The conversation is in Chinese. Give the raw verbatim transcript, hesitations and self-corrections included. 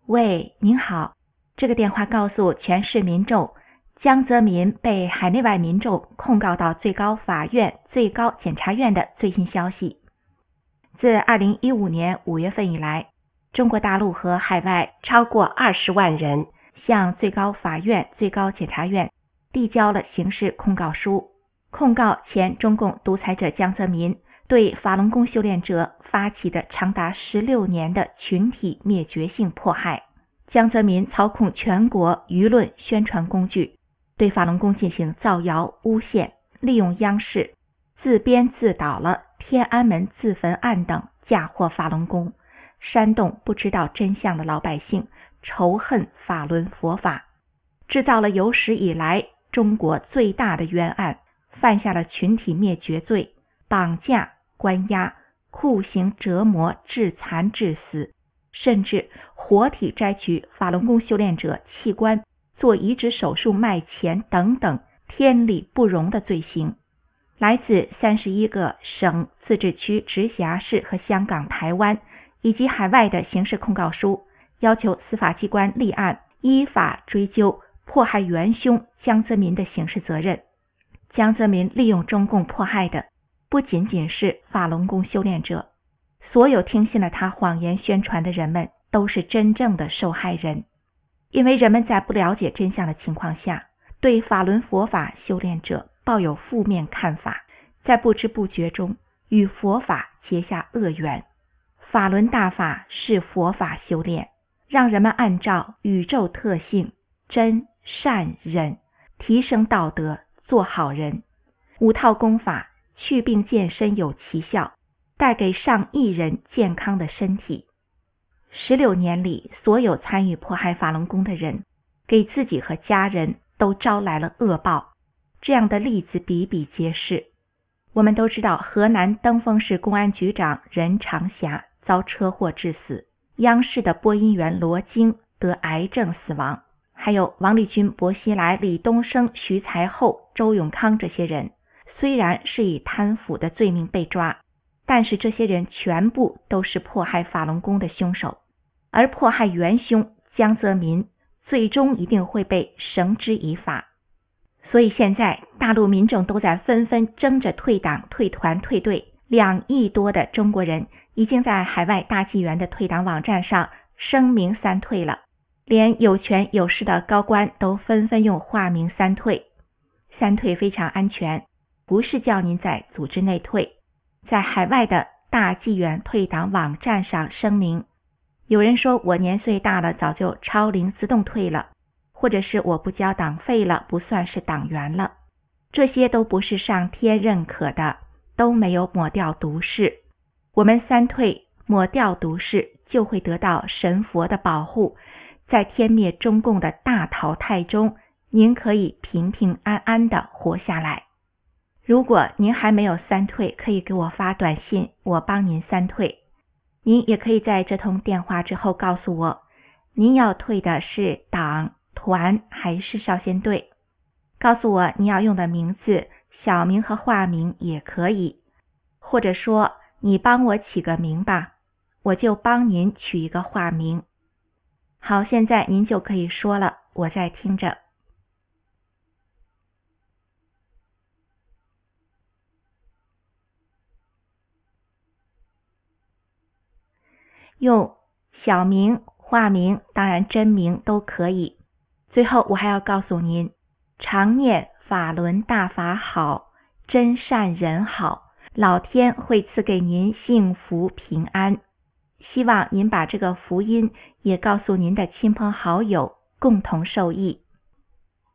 喂，您好，这个电话告诉全市民众，江泽民被海内外民众控告到最高法院、最高检察院的最新消息。自二零一五年五月份以来，中国大陆和海外超过二十万人向最高法院、最高检察院递交了刑事控告书，控告前中共独裁者江泽民对法轮功修炼者发起的长达十六年的群体灭绝性迫害。江泽民操控全国舆论宣传工具，对法轮功进行造谣诬陷，利用央视自编自导了天安门自焚案等嫁祸法轮功，煽动不知道真相的老百姓仇恨法轮佛法，制造了有史以来中国最大的冤案，犯下了群体灭绝罪，绑架、关押、酷刑折磨、致残致死，甚至活体摘取法轮功修炼者器官做移植手术卖钱等等天理不容的罪行。来自三十一个省、自治区、直辖市和香港、台湾以及海外的刑事控告书，要求司法机关立案，依法追究迫害元凶江泽民的刑事责任。江泽民利用中共迫害的不仅仅是法轮功修炼者，所有听信了他谎言宣传的人们都是真正的受害人。因为人们在不了解真相的情况下，对法轮佛法修炼者抱有负面看法，在不知不觉中与佛法结下恶缘。法轮大法是佛法修炼，让人们按照宇宙特性真善忍提升道德，做好人。五套功法祛病健身有奇效，带给上亿人健康的身体。十六年里，所有参与迫害法轮功的人，给自己和家人都招来了恶报，这样的例子比比皆是。我们都知道河南登封市公安局长任长霞遭车祸致死，央视的播音员罗京得癌症死亡，还有王立军、薄熙来、李东生、徐才厚、周永康这些人，虽然是以贪腐的罪名被抓，但是这些人全部都是迫害法轮功的凶手，而迫害元凶江泽民最终一定会被绳之以法。所以现在大陆民众都在纷纷争着退党、退团、退队，两亿多的中国人已经在海外大纪元的退党网站上声明三退了，连有权有势的高官都纷纷用化名三退。三退非常安全，不是叫您在组织内退，在海外的大纪元退党网站上声明。有人说我年岁大了，早就超龄自动退了，或者是我不交党费了，不算是党员了，这些都不是上天认可的，都没有抹掉毒誓。我们三退抹掉毒誓，就会得到神佛的保护，在天灭中共的大淘汰中，您可以平平安安的活下来。如果您还没有三退，可以给我发短信，我帮您三退。您也可以在这通电话之后告诉我，您要退的是党、团还是少先队，告诉我你要用的名字，小名和化名也可以，或者说你帮我起个名吧，我就帮您取一个化名。好，现在您就可以说了，我在听着。用小名、化名，当然真名都可以。最后我还要告诉您，常念法轮大法好，真善人好，老天会赐给您幸福平安。希望您把这个福音也告诉您的亲朋好友，共同受益。